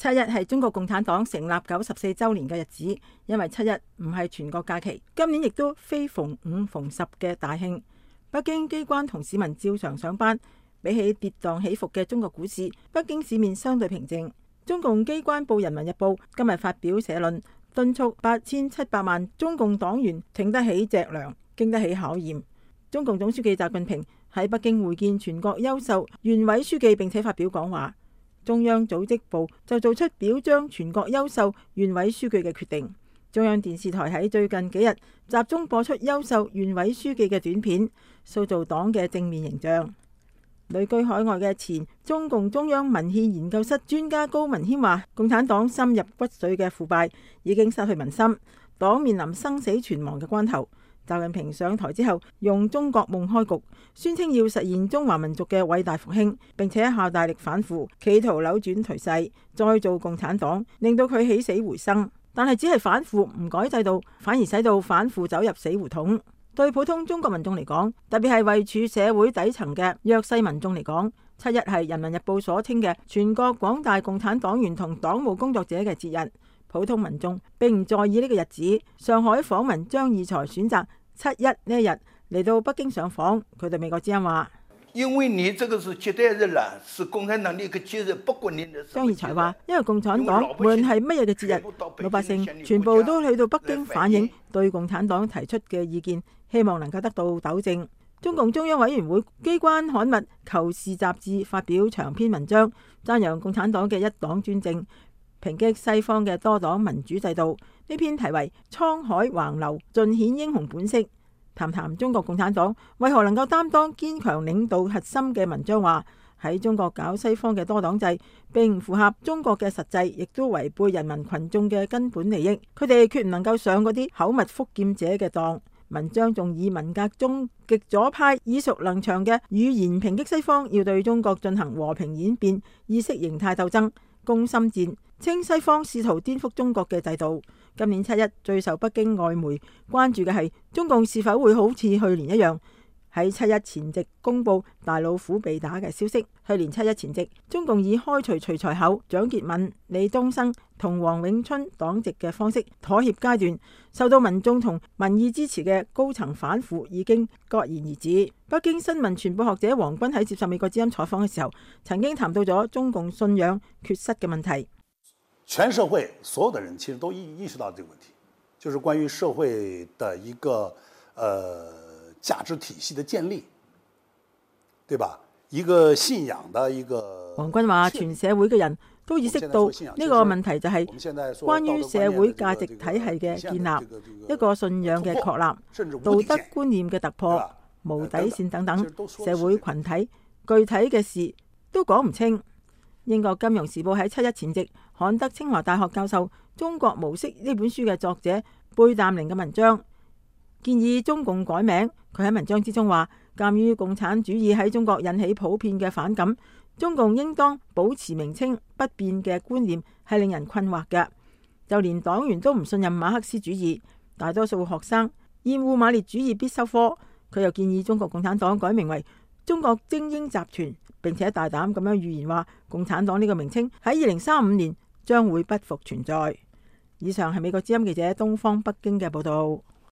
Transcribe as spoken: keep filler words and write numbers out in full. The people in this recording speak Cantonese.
七一係中國共產黨成立九十四周年嘅日子，因為七一唔係全國假期，今年亦都非逢五逢十嘅大慶。北京機關同市民照常上班，比起跌宕起伏嘅中國股市，北京市面相對平靜。中共機關報《人民日報》今日發表社論，敦促八千七百萬中共黨員挺得起脊樑，經得起考驗。中共總書記習近平喺北京會見全國優秀縣委書記，並且發表講話。中央組織部就做出表彰全國優秀縣委書記嘅決定。中央電視台喺最近幾日集中播出優秀縣委書記嘅短片，塑造黨嘅正面形象。旅居海外嘅前中共中央文獻研究室專家高文謙話，共產黨深入骨髓嘅腐敗已經失去民心，黨面臨生死存亡嘅關頭。習近平上台之後，用中國夢開局，宣稱要實現中華民族嘅偉大復興，並且下大力反腐，企圖扭轉頹勢，再造共產黨，令到佢起死回生。但係只係反腐唔改制度，反而使到反腐走入死胡同。對普通中國民眾嚟講，特別係位處社會底層嘅弱勢民眾嚟講，七一係人民日報所稱嘅全國廣大共產黨員同黨務工作者嘅節日。普通民眾並唔在意呢個日子。上海訪問張義才選擇七一呢一日嚟到北京上訪，佢對美國之音話： 因為你這個是接待日啦，是共產黨的一個節日，不管你的。 張義才話：因為共產黨無論係乜嘢嘅節日，老百姓全部都去到北京反映對共產黨提出嘅意見，希望能夠得到糾正。中共中央委員會機關刊物《求是》雜誌發表長篇文章，讚揚共產黨嘅一黨專政，抨擊西方嘅多黨民主制度。呢篇題為《滄海橫流，盡顯英雄本色》，談談中國共產黨為何能夠擔當堅強領導核心嘅文章話，喺中國搞西方嘅多黨制並唔符合中國嘅實際，亦都違背人民群眾嘅根本利益。佢哋決唔能夠上嗰啲口蜜腹劍者嘅當。文章仲以文革中極左派耳熟能詳嘅語言抨擊西方要對中國進行和平演變、意識形態鬥爭、攻心戰，稱西方試圖顛覆中國嘅制度。今年七一最受北京外媒關注嘅係中共是否會好似去年一樣喺七一前夕公布大老虎被打嘅消息。去年七一前夕，中共以開除徐才厚、蔣潔敏、李東生同王永春黨籍嘅方式妥協階段，受到民眾同民意支持嘅高層反腐已經戛然而止。北京新聞傳播學者王軍喺接受美國之音採訪嘅時候，曾經談到咗中共信仰缺失嘅問題。 全社會所有的人其實都意意識到這個問題，就是關於社會的一個呃價值體系的建立，對吧？一個信仰的一個。 王軍話：全社會嘅人都意識到呢個問題就係關於社會價值體系嘅建立，一個信仰嘅確立，道德觀念嘅突破，無底線等等，社會群體具體嘅事都講唔清。英國金融時報喺七一前夕刊登清華大學教授《中國模式》呢本書嘅作者貝淡寧嘅文章，建議中共改名。佢喺文章之中話，鑒於共產主義喺中國引起普遍嘅反感，中共應當保持名稱不變嘅觀念係令人困惑嘅。就連黨員都唔信任馬克思主義，大多數學生厭惡馬列主義必修科。佢又建議中國共產黨改名為中國精英集團，並且大膽咁樣預言話，共產黨呢個名稱喺二零三五年將會不復存在。以上係美國之音記者東方北京嘅報道。